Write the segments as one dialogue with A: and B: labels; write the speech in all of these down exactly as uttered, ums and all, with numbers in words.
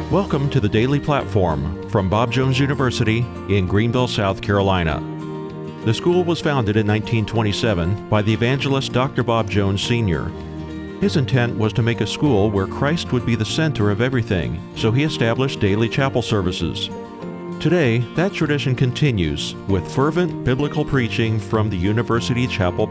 A: Welcome to the Daily Platform from Bob Jones University in Greenville, South Carolina. The school was founded in nineteen twenty-seven by the evangelist Doctor Bob Jones Senior His intent was to make a school where Christ would be the center of everything, so he established daily chapel services. Today, that tradition continues with fervent biblical preaching from the University Chapel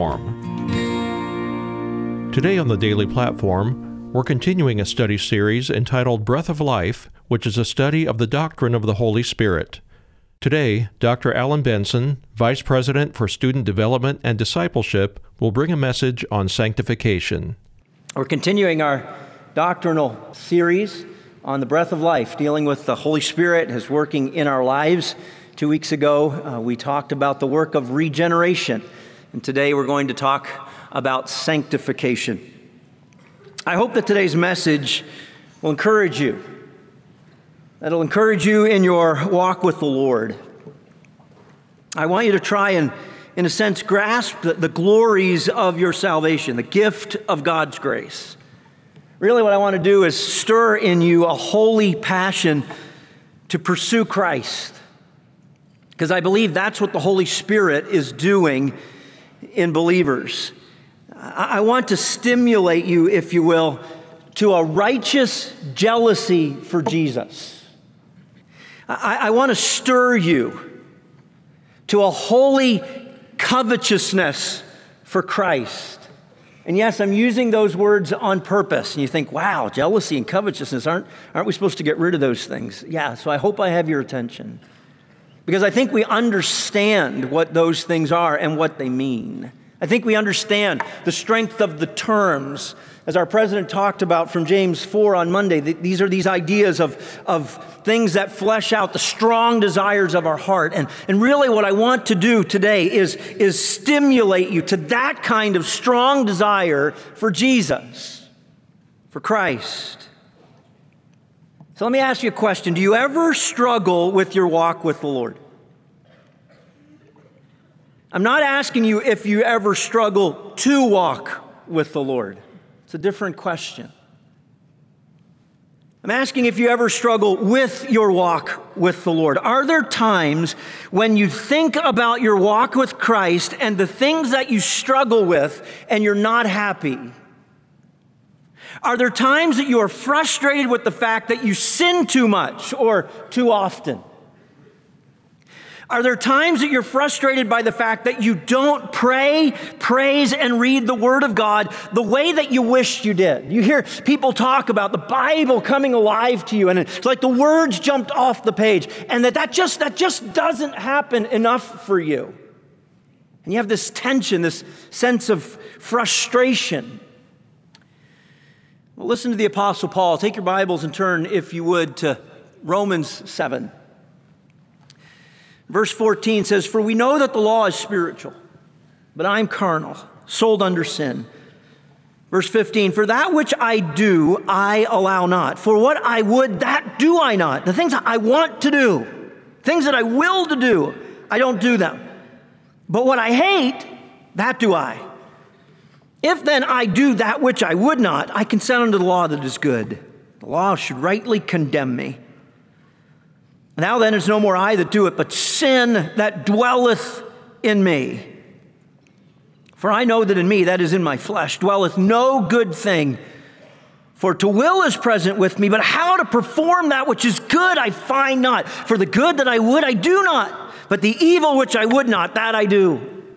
A: platform. Today on the Daily Platform, we're continuing a study series entitled Breath of Life, which is a study of the doctrine of the Holy Spirit. Today, Doctor Alan Benson, Vice President for Student Development and Discipleship, will bring a message on sanctification.
B: We're continuing our doctrinal series on the breath of life, dealing with the Holy Spirit, His working in our lives. Two weeks ago, uh, we talked about the work of regeneration, and today we're going to talk about sanctification. I hope that today's message will encourage you. That'll encourage you in your walk with the Lord. I want you to try and, in a sense, grasp the, the glories of your salvation, the gift of God's grace. Really what I want to do is stir in you a holy passion to pursue Christ. Because I believe that's what the Holy Spirit is doing in believers. I want to stimulate you, if you will, to a righteous jealousy for Jesus. I, I want to stir you to a holy covetousness for Christ. And yes, I'm using those words on purpose. And you think, wow, jealousy and covetousness, aren't, aren't we supposed to get rid of those things? Yeah, so I hope I have your attention. Because I think we understand what those things are and what they mean. I think we understand the strength of the terms. As our president talked about from James four on Monday, these are these ideas of, of things that flesh out the strong desires of our heart. And, and really what I want to do today is, is stimulate you to that kind of strong desire for Jesus, for Christ. So let me ask you a question. Do you ever struggle with your walk with the Lord? I'm not asking you if you ever struggle to walk with the Lord. It's a different question. I'm asking if you ever struggle with your walk with the Lord. Are there times when you think about your walk with Christ and the things that you struggle with and you're not happy? Are there times that you are frustrated with the fact that you sin too much or too often? Are there times that you're frustrated by the fact that you don't pray, praise, and read the Word of God the way that you wished you did? You hear people talk about the Bible coming alive to you, and it's like the words jumped off the page, and that that just, that just doesn't happen enough for you. And you have this tension, this sense of frustration. Well, listen to the Apostle Paul. Take your Bibles and turn, if you would, to Romans seven. Verse fourteen says, "For we know that the law is spiritual, but I am carnal, sold under sin." Verse fifteen, "For that which I do, I allow not. For what I would, that do I not." The things that I want to do, things that I will to do, I don't do them. "But what I hate, that do I. If then I do that which I would not, I consent unto the law that is good. The law should rightly condemn me. Now then, it's no more I that do it, but sin that dwelleth in me. For I know that in me, that is in my flesh, dwelleth no good thing. For to will is present with me, but how to perform that which is good I find not. For the good that I would, I do not, but the evil which I would not, that I do."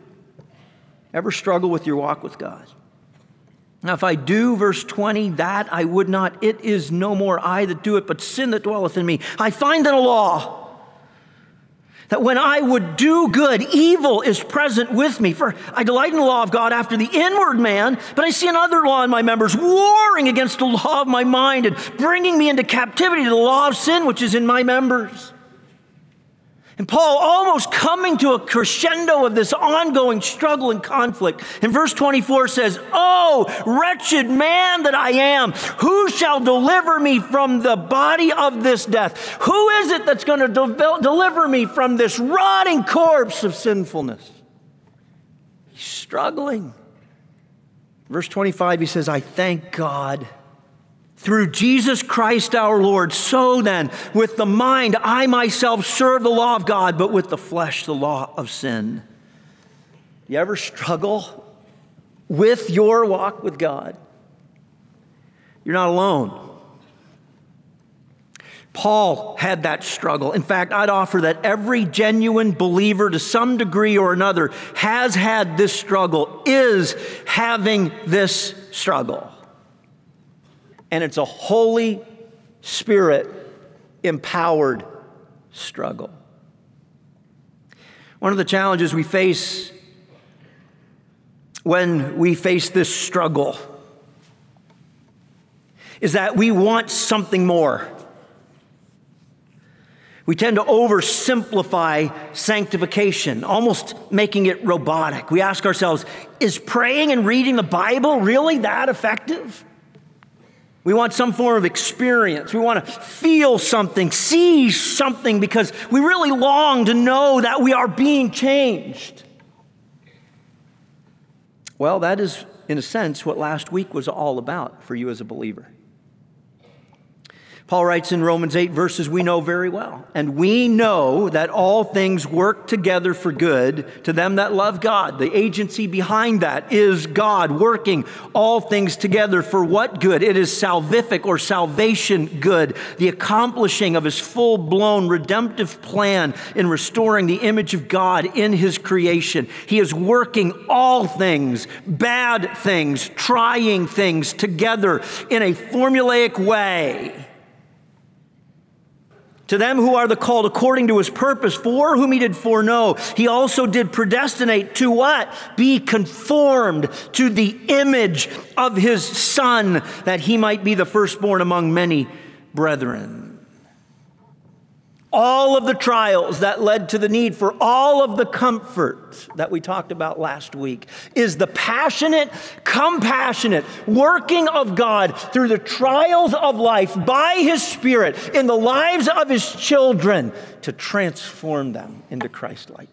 B: Ever struggle with your walk with God? Now, if I do, verse twenty, "that I would not, it is no more I that do it, but sin that dwelleth in me. I find in a law that when I would do good, evil is present with me. For I delight in the law of God after the inward man, but I see another law in my members, warring against the law of my mind and bringing me into captivity to the law of sin which is in my members." And Paul, almost coming to a crescendo of this ongoing struggle and conflict, in verse twenty-four says, "Oh, wretched man that I am, who shall deliver me from the body of this death? Who is it that's going to de- deliver me from this rotting corpse of sinfulness?" He's struggling. Verse twenty-five, he says, "I thank God through Jesus Christ our Lord. So then, with the mind, I myself serve the law of God, but with the flesh, the law of sin. You ever struggle with your walk with God? You're not alone. Paul had that struggle. In fact, I'd offer that every genuine believer to some degree or another has had this struggle, is having this struggle. And it's a Holy Spirit empowered struggle. One of the challenges we face when we face this struggle is that we want something more. We tend to oversimplify sanctification, almost making it robotic. We ask ourselves, is praying and reading the Bible really that effective? We want some form of experience. We want to feel something, see something, because we really long to know that we are being changed. Well, that is, in a sense, what last week was all about for you as a believer. Paul writes in Romans eight verses we know very well. And we know that all things work together for good to them that love God. The agency behind that is God working all things together for what good? It is salvific or salvation good, the accomplishing of his full-blown redemptive plan in restoring the image of God in his creation. He is working all things, bad things, trying things together in a formulaic way. To them who are the called according to his purpose, for whom he did foreknow, he also did predestinate to what? Be conformed to the image of his Son, that he might be the firstborn among many brethren. All of the trials that led to the need for all of the comfort that we talked about last week is the passionate, compassionate working of God through the trials of life by his Spirit in the lives of his children to transform them into Christ-likeness.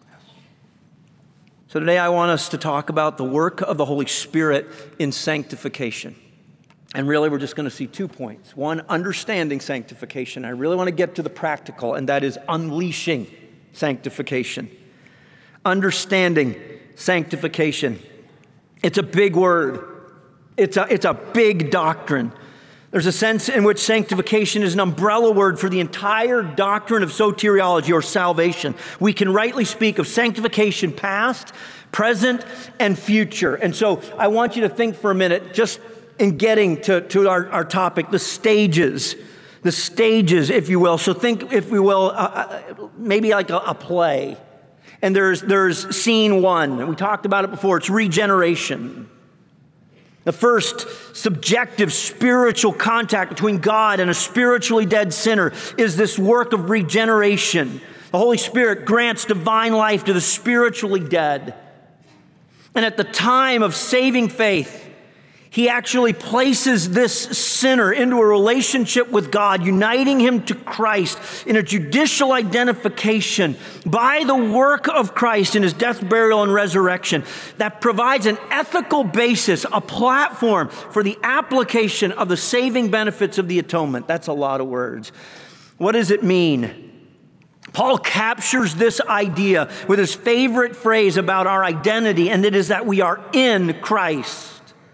B: So today I want us to talk about the work of the Holy Spirit in sanctification. And really, we're just going to see two points. One, understanding sanctification. I really want to get to the practical, and that is unleashing sanctification. Understanding sanctification. It's a big word. It's a, it's a big doctrine. There's a sense in which sanctification is an umbrella word for the entire doctrine of soteriology or salvation. We can rightly speak of sanctification past, present, and future. And so I want you to think for a minute, just in getting to, to our, our topic, the stages, the stages, if you will. So think, if we will, uh, maybe like a, a play. And there's, there's scene one, and we talked about it before, it's regeneration. The first subjective spiritual contact between God and a spiritually dead sinner is this work of regeneration. The Holy Spirit grants divine life to the spiritually dead. And at the time of saving faith, he actually places this sinner into a relationship with God, uniting him to Christ in a judicial identification by the work of Christ in his death, burial, and resurrection that provides an ethical basis, a platform for the application of the saving benefits of the atonement. That's a lot of words. What does it mean? Paul captures this idea with his favorite phrase about our identity, and it is that we are in Christ.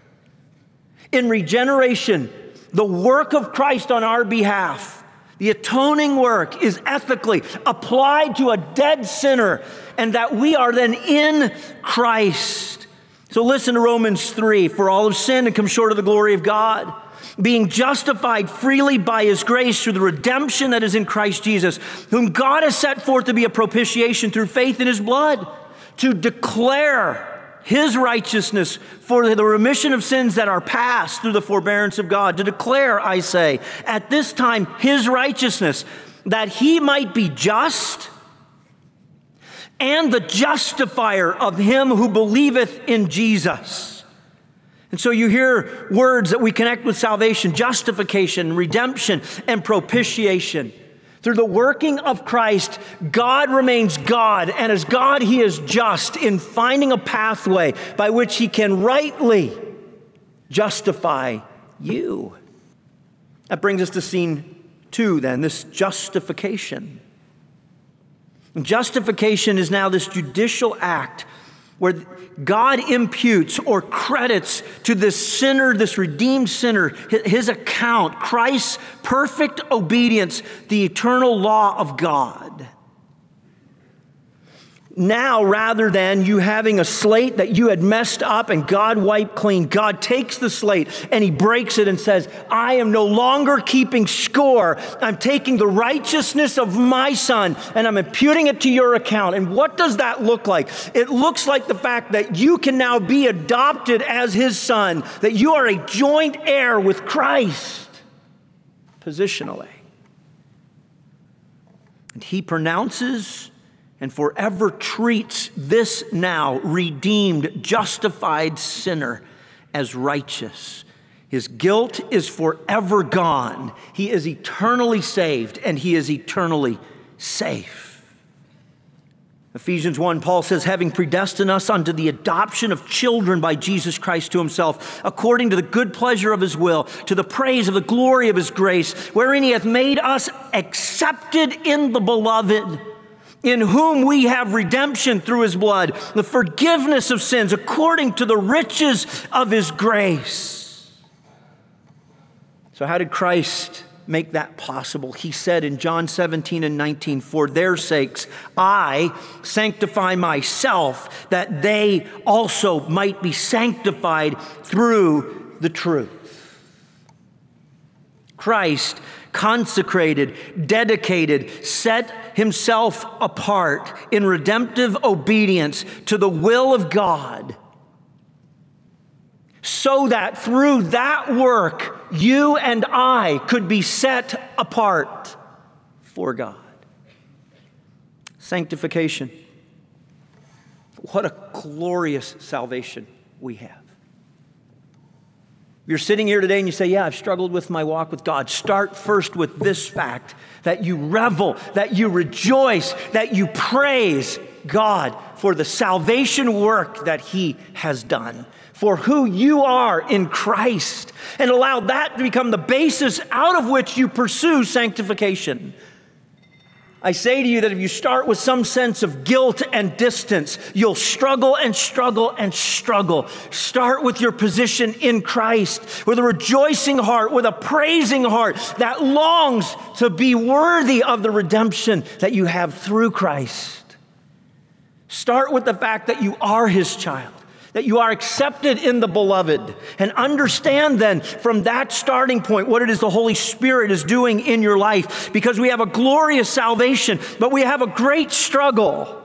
B: In regeneration, the work of Christ on our behalf, the atoning work is ethically applied to a dead sinner, and that we are then in Christ. So listen to Romans three, for all have sinned and come short of the glory of God, being justified freely by his grace through the redemption that is in Christ Jesus, whom God has set forth to be a propitiation through faith in his blood, to declare his righteousness for the remission of sins that are past through the forbearance of God. To declare, I say, at this time his righteousness, that he might be just and the justifier of him who believeth in Jesus. And so you hear words that we connect with salvation: justification, redemption, and propitiation. Through the working of Christ, God remains God, and as God, he is just in finding a pathway by which he can rightly justify you. That brings us to scene two then, this justification. Justification is now this judicial act where God imputes or credits to this sinner, this redeemed sinner, his account, Christ's perfect obedience, the eternal law of God. Now, rather than you having a slate that you had messed up and God wiped clean, God takes the slate and he breaks it and says, I am no longer keeping score. I'm taking the righteousness of my son and I'm imputing it to your account. And what does that look like? It looks like the fact that you can now be adopted as his son, that you are a joint heir with Christ, positionally. And he pronounces and forever treats this now redeemed, justified sinner as righteous. His guilt is forever gone. He is eternally saved, and he is eternally safe. Ephesians one, Paul says, having predestined us unto the adoption of children by Jesus Christ to himself, according to the good pleasure of his will, to the praise of the glory of his grace, wherein he hath made us accepted in the beloved, in whom we have redemption through his blood, the forgiveness of sins according to the riches of his grace. So how did Christ make that possible? He said in John seventeen and nineteen, for their sakes I sanctify myself, that they also might be sanctified through the truth. Christ consecrated, dedicated, set himself apart in redemptive obedience to the will of God, so that through that work, you and I could be set apart for God. Sanctification. What a glorious salvation we have. You're sitting here today and you say, yeah, I've struggled with my walk with God. Start first with this fact, that you revel, that you rejoice, that you praise God for the salvation work that he has done, for who you are in Christ, and allow that to become the basis out of which you pursue sanctification. I say to you that if you start with some sense of guilt and distance, you'll struggle and struggle and struggle. Start with your position in Christ, with a rejoicing heart, with a praising heart that longs to be worthy of the redemption that you have through Christ. Start with the fact that you are his child, that you are accepted in the beloved, and understand then from that starting point what it is the Holy Spirit is doing in your life, because we have a glorious salvation, but we have a great struggle.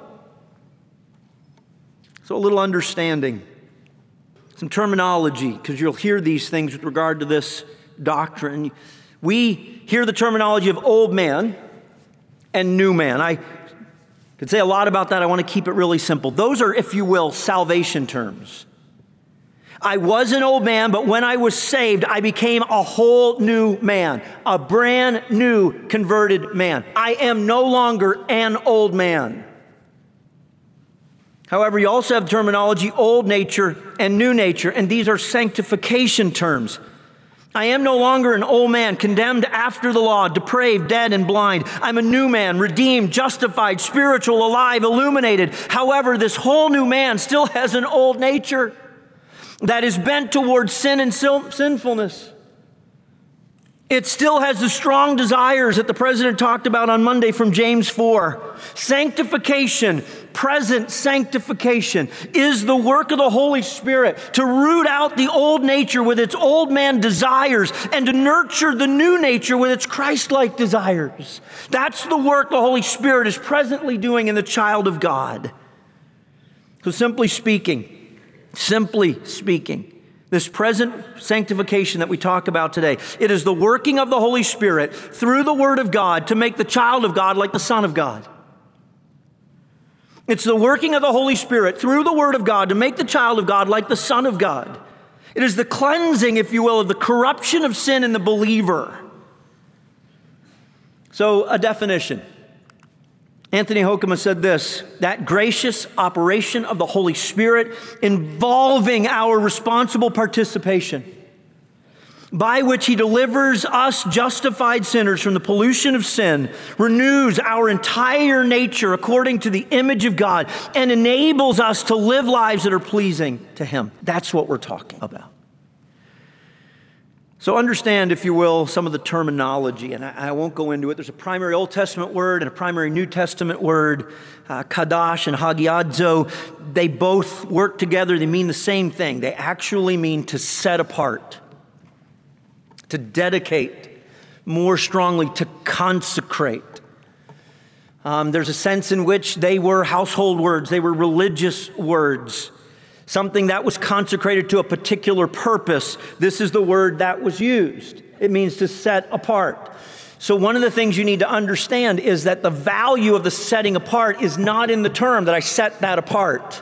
B: So a little understanding, some terminology, because you'll hear these things with regard to this doctrine. We hear the terminology of old man and new man. I could say a lot about that. I want to keep it really simple. Those are, if you will, salvation terms. I was an old man, but when I was saved, I became a whole new man, a brand new converted man. I am no longer an old man. However, you also have terminology, old nature and new nature, and these are sanctification terms. I am no longer an old man, condemned after the law, depraved, dead, and blind. I'm a new man, redeemed, justified, spiritual, alive, illuminated. However, this whole new man still has an old nature that is bent towards sin and sinfulness. It still has the strong desires that the president talked about on Monday from James four. Sanctification, present sanctification, is the work of the Holy Spirit to root out the old nature with its old man desires and to nurture the new nature with its Christ-like desires. That's the work the Holy Spirit is presently doing in the child of God. So simply speaking, simply speaking, this present sanctification that we talk about today, it is the working of the Holy Spirit through the Word of God to make the child of God like the Son of God. It's the working of the Holy Spirit through the Word of God to make the child of God like the Son of God. It is the cleansing, if you will, of the corruption of sin in the believer. So, a definition. Anthony Hoekema said this, that gracious operation of the Holy Spirit involving our responsible participation. by which he delivers us justified sinners from the pollution of sin, renews our entire nature according to the image of God, and enables us to live lives that are pleasing to him. That's what we're talking about. So understand, if you will, some of the terminology, and I, I won't go into it. There's a primary Old Testament word and a primary New Testament word, uh, kadash and hagiadzo. They both work together. They mean the same thing. They actually mean to set apart, to dedicate, more strongly to consecrate. Um, there's a sense in which they were household words. They were religious words. Something that was consecrated to a particular purpose. This is the word that was used. It means to set apart. So one of the things you need to understand is that the value of the setting apart is not in the term that I set that apart.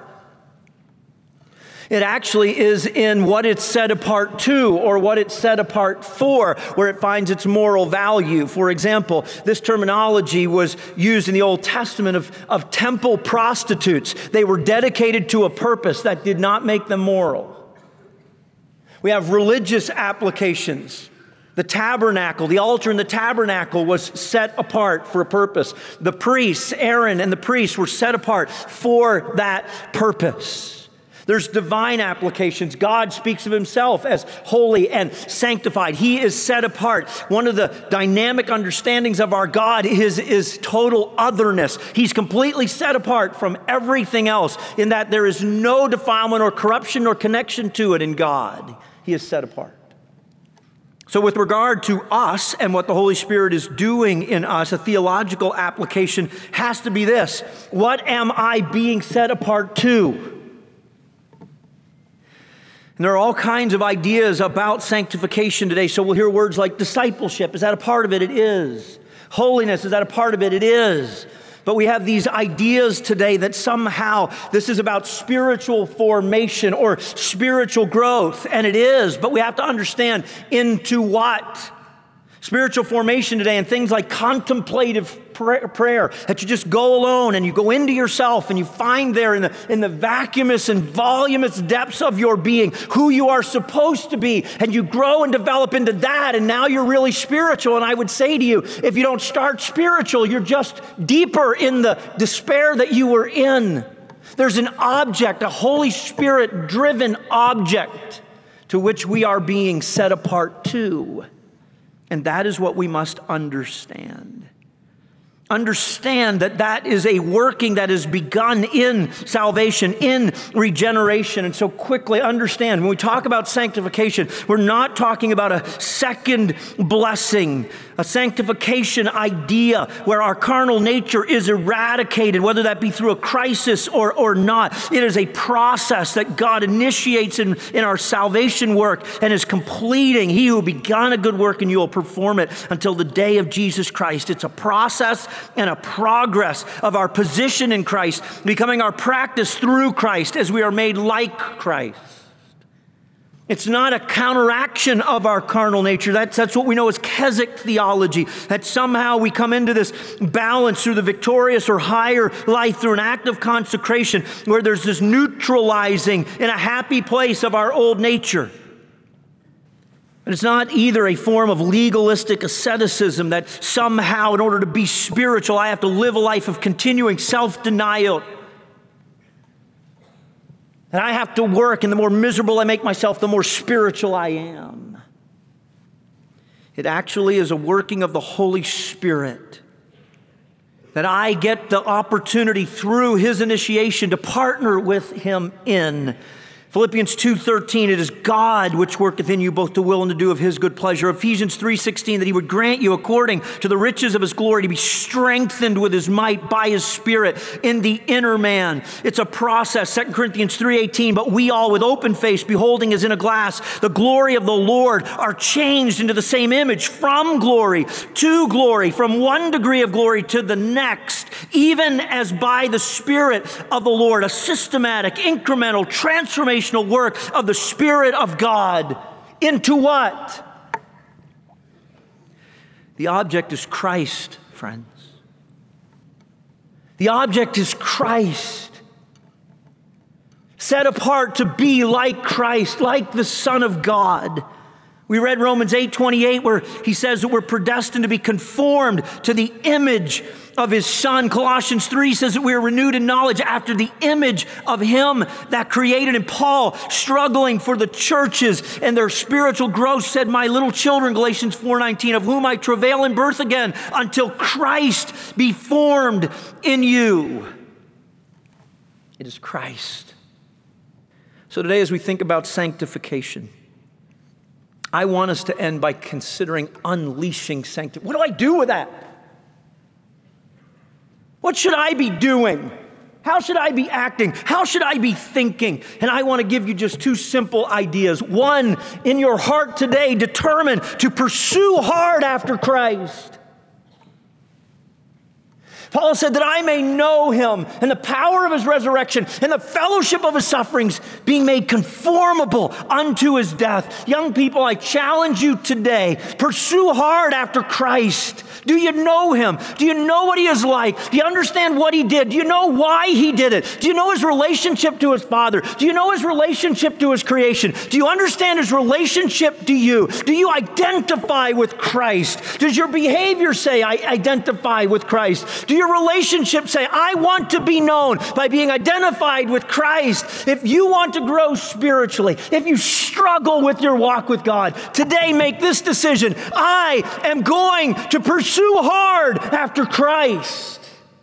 B: It actually is in what it's set apart to, or what it's set apart for, where it finds its moral value. For example, this terminology was used in the Old Testament of, of temple prostitutes. They were dedicated to a purpose that did not make them moral. We have religious applications. The tabernacle, the altar in the tabernacle was set apart for a purpose. The priests, Aaron and the priests, were set apart for that purpose. There's divine applications. God speaks of himself as holy and sanctified. He is set apart. One of the dynamic understandings of our God is, is total otherness. He's completely set apart from everything else, in that there is no defilement or corruption or connection to it in God. He is set apart. So with regard to us and what the Holy Spirit is doing in us, a theological application has to be this: what am I being set apart to? And there are all kinds of ideas about sanctification today. So we'll hear words like discipleship. Is that a part of it? It is. Holiness, is that a part of it? It is. But we have these ideas today that somehow this is about spiritual formation or spiritual growth. And it is, but we have to understand into what. Spiritual formation today and things like contemplative prayer, that you just go alone and you go into yourself and you find there in the, in the vacuumous and voluminous depths of your being who you are supposed to be, and you grow and develop into that, and now you're really spiritual. And I would say to you, if you don't start spiritual, you're just deeper in the despair that you were in. There's an object, a Holy Spirit driven object to which we are being set apart to. And that is what we must understand. Understand that that is a working that has begun in salvation, in regeneration. And so quickly understand, when we talk about sanctification, we're not talking about a second blessing, a sanctification idea where our carnal nature is eradicated, whether that be through a crisis or, or not. It is a process that God initiates in, in our salvation work and is completing. He who began a good work and you will perform it until the day of Jesus Christ. It's a process and a progress of our position in Christ, becoming our practice through Christ as we are made like Christ. It's not a counteraction of our carnal nature. That's, that's what we know as Keswick theology, that somehow we come into this balance through the victorious or higher life through an act of consecration where there's this neutralizing in a happy place of our old nature. And it's not either a form of legalistic asceticism that somehow in order to be spiritual, I have to live a life of continuing self-denial. And I have to work, and the more miserable I make myself, the more spiritual I am. It actually is a working of the Holy Spirit that I get the opportunity through his initiation to partner with him in. Philippians two thirteen, it is God which worketh in you both to will and to do of his good pleasure. Ephesians three sixteen, that he would grant you according to the riches of his glory to be strengthened with his might by his Spirit in the inner man. It's a process. Second Corinthians three eighteen, but we all with open face, beholding as in a glass the glory of the Lord, are changed into the same image from glory to glory, from one degree of glory to the next, even as by the Spirit of the Lord, a systematic, incremental, transformation work of the Spirit of God. Into what? The object is Christ, friends. The object is Christ. Set apart to be like Christ, like the Son of God. We read Romans eight twenty-eight, where he says that we're predestined to be conformed to the image of his Son. Colossians three says that we are renewed in knowledge after the image of him that created him. Paul, struggling for the churches and their spiritual growth, said, my little children, Galatians four nineteen, of whom I travail in birth again until Christ be formed in you. It is Christ. So today, as we think about sanctification, I want us to end by considering unleashing sanctification. What do I do with that? What should I be doing? How should I be acting? How should I be thinking? And I want to give you just two simple ideas. One, in your heart today, determine to pursue hard after Christ. Paul said that I may know him and the power of his resurrection and the fellowship of his sufferings, being made conformable unto his death. Young people, I challenge you today, pursue hard after Christ. Do you know him? Do you know what he is like? Do you understand what he did? Do you know why he did it? Do you know his relationship to his Father? Do you know his relationship to his creation? Do you understand his relationship to you? Do you identify with Christ? Does your behavior say, I identify with Christ? Do you Your relationship say, I want to be known by being identified with Christ? If you want to grow spiritually, if you struggle with your walk with God, today make this decision. I am going to pursue hard after Christ.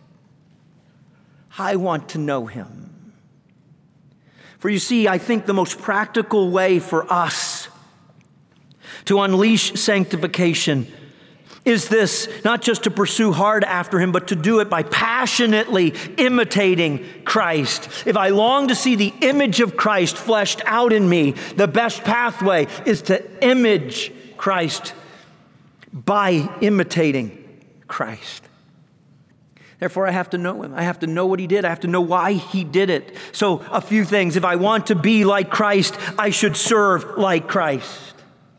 B: I want to know him. For you see, I think the most practical way for us to unleash sanctification is this, not just to pursue hard after him, but to do it by passionately imitating Christ. If I long to see the image of Christ fleshed out in me, the best pathway is to image Christ by imitating Christ. Therefore, I have to know him. I have to know what he did. I have to know why he did it. So a few things. If I want to be like Christ, I should serve like Christ.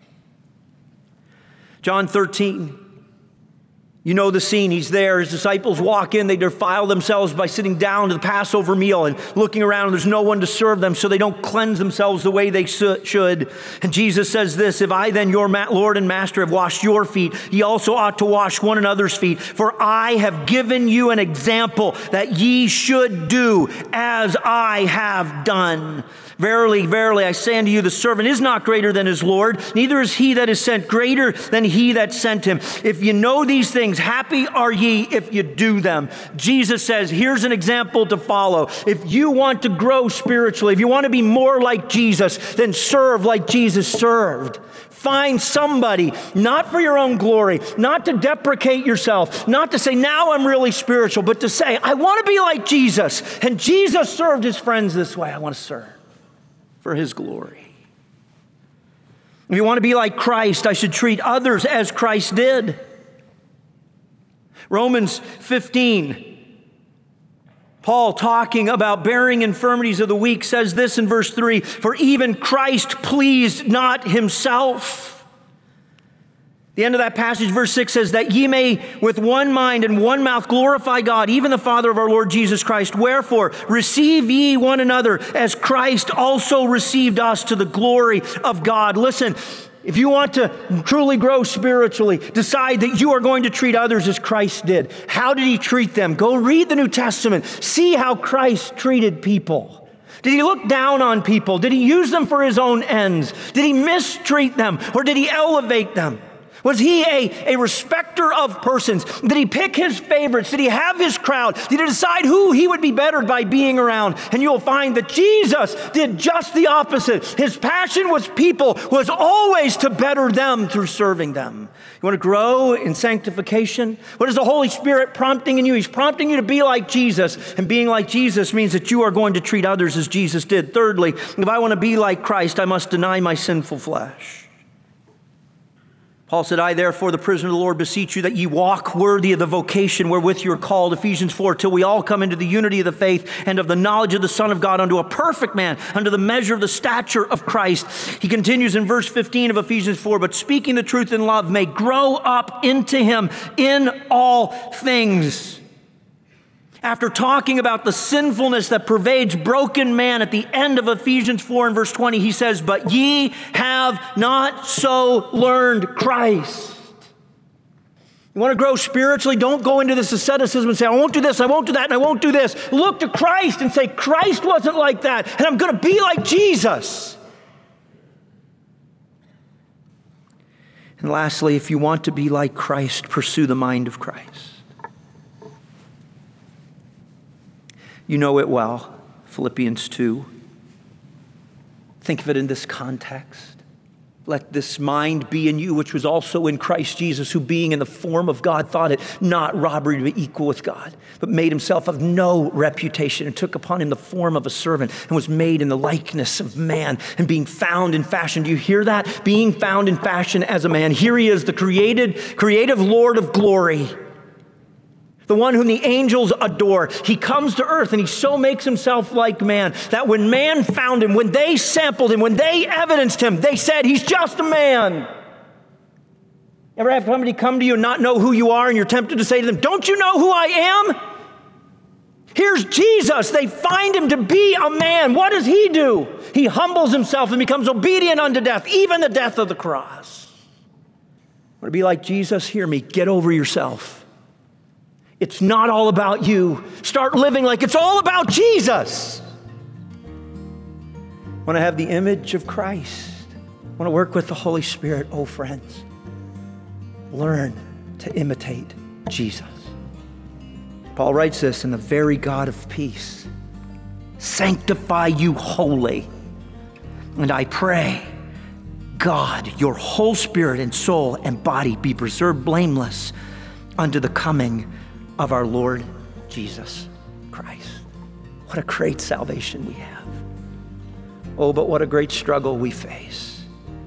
B: John thirteen. You know the scene. He's there. His disciples walk in. They defile themselves by sitting down to the Passover meal and looking around. And there's no one to serve them, so they don't cleanse themselves the way they should. And Jesus says this, if I then, your Lord and Master, have washed your feet, ye also ought to wash one another's feet. For I have given you an example that ye should do as I have done. Verily, verily, I say unto you, the servant is not greater than his Lord, neither is he that is sent greater than he that sent him. If you know these things, happy are ye if you do them. Jesus says, here's an example to follow. If you want to grow spiritually, if you want to be more like Jesus, then serve like Jesus served. Find somebody, not for your own glory, not to deprecate yourself, not to say, now I'm really spiritual, but to say, I want to be like Jesus. And Jesus served his friends this way. I want to serve for his glory. If you want to be like Christ, I should treat others as Christ did. Romans fifteen, Paul, talking about bearing infirmities of the weak, says this in verse three, for even Christ pleased not himself. The end of that passage, verse six says, that ye may with one mind and one mouth glorify God, even the Father of our Lord Jesus Christ. Wherefore, receive ye one another as Christ also received us to the glory of God. Listen, if you want to truly grow spiritually, decide that you are going to treat others as Christ did. How did he treat them? Go read the New Testament. See how Christ treated people. Did he look down on people? Did he use them for his own ends? Did he mistreat them, or did he elevate them? Was he a, a respecter of persons? Did he pick his favorites? Did he have his crowd? Did he decide who he would be bettered by being around? And you'll find that Jesus did just the opposite. His passion was people, was always to better them through serving them. You want to grow in sanctification? What is the Holy Spirit prompting in you? He's prompting you to be like Jesus. And being like Jesus means that you are going to treat others as Jesus did. Thirdly, if I want to be like Christ, I must deny my sinful flesh. Paul said, I therefore, the prisoner of the Lord, beseech you that ye walk worthy of the vocation wherewith you are called, Ephesians four, till we all come into the unity of the faith and of the knowledge of the Son of God, unto a perfect man, unto the measure of the stature of Christ. He continues in verse fifteen of Ephesians four, but speaking the truth in love may grow up into him in all things. After talking about the sinfulness that pervades broken man at the end of Ephesians four and verse twenty, he says, "But ye have not so learned Christ." You want to grow spiritually? Don't go into this asceticism and say, I won't do this, I won't do that, and I won't do this. Look to Christ and say, Christ wasn't like that, and I'm going to be like Jesus. And lastly, if you want to be like Christ, pursue the mind of Christ. You know it well, Philippians two. Think of it in this context. Let this mind be in you, which was also in Christ Jesus, who being in the form of God thought it not robbery to be equal with God, but made himself of no reputation and took upon him the form of a servant and was made in the likeness of man and being found in fashion. Do you hear that? Being found in fashion as a man. Here he is, the created, creative Lord of glory. The one whom the angels adore. He comes to earth and he so makes himself like man that when man found him, when they sampled him, when they evidenced him, they said, he's just a man. Ever have somebody come to you and not know who you are and you're tempted to say to them, don't you know who I am? Here's Jesus. They find him to be a man. What does he do? He humbles himself and becomes obedient unto death, even the death of the cross. Want to be like Jesus? Hear me. Get over yourself. It's not all about you. Start living like it's all about Jesus. Want to have the image of Christ. Want to work with the Holy Spirit. Oh, friends, learn to imitate Jesus. Paul writes this, in the very God of peace, sanctify you wholly. And I pray, God, your whole spirit and soul and body be preserved blameless unto the coming of our Lord Jesus Christ. What a great salvation we have. Oh, but what a great struggle we face.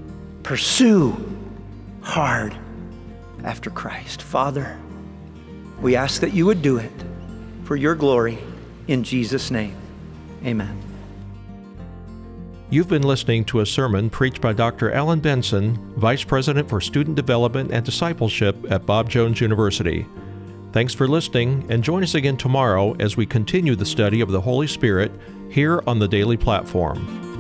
B: Pursue hard after Christ. Father, we ask that you would do it for your glory in Jesus' name. Amen.
A: You've been listening to a sermon preached by Doctor Alan Benson, Vice President for Student Development and Discipleship at Bob Jones University. Thanks for listening, and join us again tomorrow as we continue the study of the Holy Spirit here on the Daily Platform.